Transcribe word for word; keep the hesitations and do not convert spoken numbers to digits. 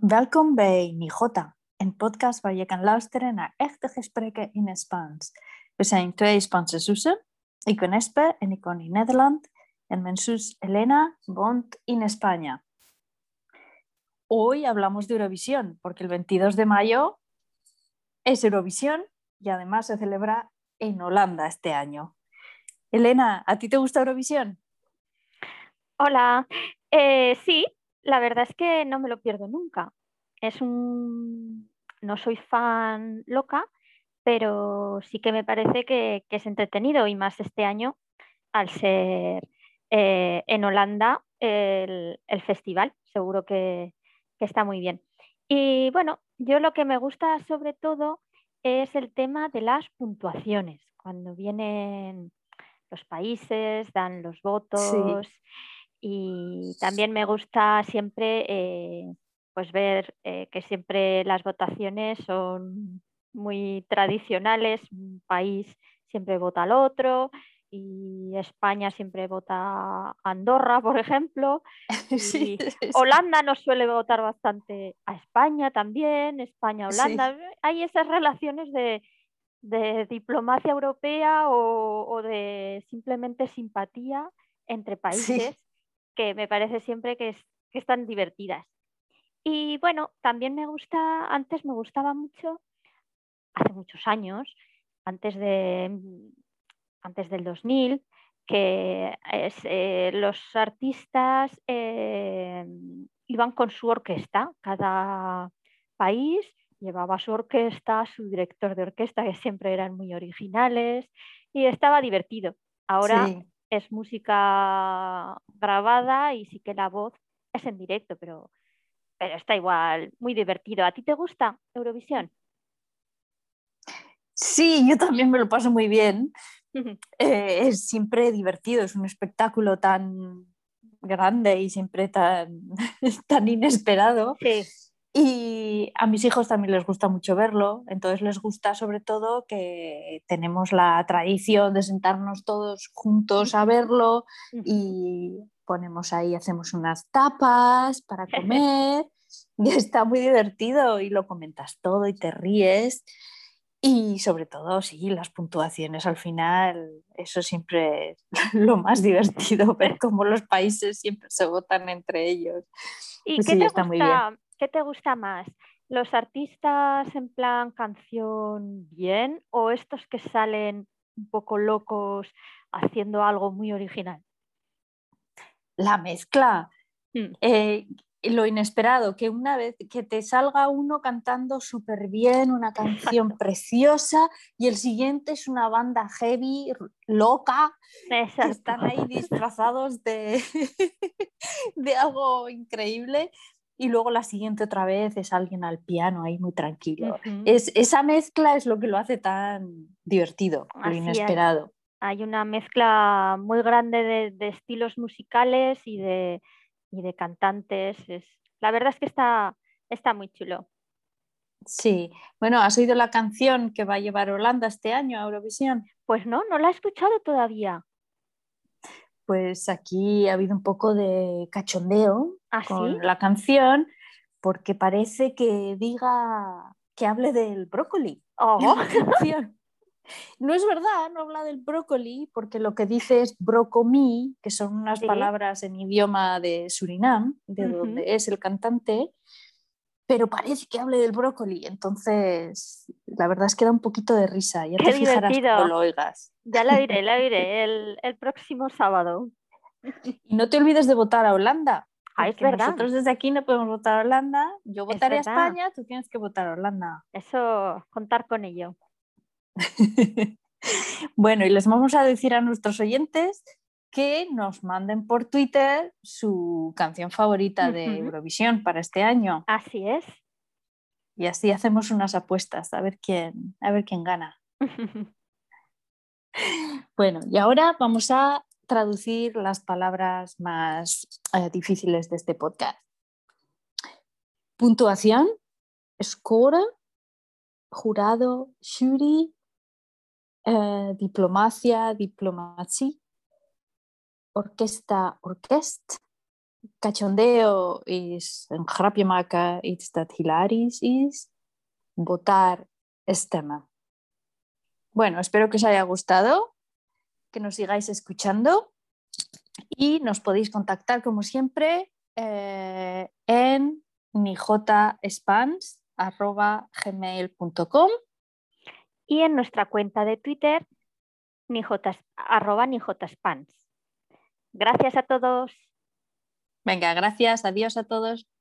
Welkom bij Nigota, een podcast waar je kan luisteren naar echte gesprekken in het Spaans. We zijn twee Spaanse zussen. Ik ben Espe en ik woon in Nederland. En mijn zus Elena woont in España. Hoy hablamos de Eurovisión, porque el veintidós de mayo es Eurovisión y además se celebra en Holanda este año. Elena, ¿a ti te gusta Eurovisión? Hola, eh, sí, la verdad es que no me lo pierdo nunca. Es un... No soy fan loca, pero sí que me parece que, que es entretenido y más este año al ser eh, en Holanda el, el festival. Seguro que, que está muy bien. Y bueno, yo lo que me gusta sobre todo es el tema de las puntuaciones. Cuando vienen los países, dan los Sí, votos. Y también me gusta siempre eh, pues ver eh, que siempre las votaciones son muy tradicionales. Un país siempre vota al otro y España siempre vota a Andorra, por ejemplo. sí, Y Holanda nos suele votar bastante a España también, sí, España-Holanda. Hay esas relaciones de, de diplomacia europea o, o de simplemente simpatía entre países sí. que me parece siempre que, es- que están divertidas. Y bueno, también me gusta, antes me gustaba mucho, hace muchos años, antes de, antes del dos mil, que es, eh, los artistas eh, iban con su orquesta. Cada país llevaba su orquesta, su director de orquesta, que siempre eran muy originales, y estaba divertido. Ahora Sí. es música grabada y sí que la voz es en directo, pero, pero está igual, muy divertido. ¿A ti te gusta Eurovisión? Sí, yo también me lo paso muy bien. Eh, es siempre divertido, es un espectáculo tan grande y siempre tan, tan inesperado. Sí. Y a mis hijos también les gusta mucho verlo, entonces les gusta sobre todo que tenemos la tradición de sentarnos todos juntos a Ujú, verlo ujú. y ponemos ahí, hacemos unas tapas para comer y está muy divertido y lo comentas todo y te ríes. Y sobre todo, sí, las puntuaciones al final, eso siempre es lo más divertido, ver cómo los países siempre se votan entre ellos. ¿Y Pues qué sí, te está muy bien. gusta, qué te gusta más? ¿Los artistas en plan canción bien o estos que salen un poco locos haciendo algo muy original? La mezcla, Mm. eh, lo inesperado, que una vez que te salga uno cantando súper bien, una canción Exacto, preciosa, y el siguiente es una banda heavy, loca, que exacto. están ahí disfrazados de, de algo increíble. Y luego la siguiente otra vez es alguien al piano ahí muy tranquilo. Ujú. Es, esa mezcla es lo que lo hace tan divertido, lo Así es. inesperado. Hay una mezcla muy grande de, de estilos musicales y de, y de cantantes. Es, la verdad es que está, está muy chulo. Sí, bueno, ¿has oído la canción que va a llevar Holanda este año a Eurovisión? Pues no, no la he escuchado todavía. Pues aquí ha habido un poco de cachondeo ¿Ah, sí? con la canción porque parece que diga que hable del brócoli en Oh. la canción. No es verdad, no habla del brócoli porque lo que dice es brocomi, que son unas Sí. palabras en idioma de Surinam, de Ujú. donde es el cantante, pero parece que hable del brócoli. Entonces, la verdad es que da un poquito de risa. Ya te Qué fijarás cuando divertido. lo oigas. Ya la diré, la diré el, el próximo sábado. Y no te olvides de votar a Holanda, Ah, es porque verdad, nosotros desde aquí no podemos votar a Holanda. Yo es votaré a verdad. España, tú tienes que votar a Holanda. Eso, contar con ello. Bueno, y les vamos a decir a nuestros oyentes que nos manden por Twitter su canción favorita de Ujú. Eurovisión para este año. Así es. Y así hacemos unas apuestas a ver quién, a ver quién gana. Bueno, y ahora vamos a traducir las palabras más eh, difíciles de este podcast. Puntuación, score, jurado, jury, eh, diplomacia, diplomacy, orquesta, orquest, cachondeo is een grapje maken, iets dat hilarisch is, votar, stemmen. Bueno, espero que os haya gustado, que nos sigáis escuchando y nos podéis contactar como siempre eh, en nijotaspans arroba gmail punto com y en nuestra cuenta de Twitter, nijotas, arroba nijotaspans. Gracias a todos. Venga, gracias, adiós a todos.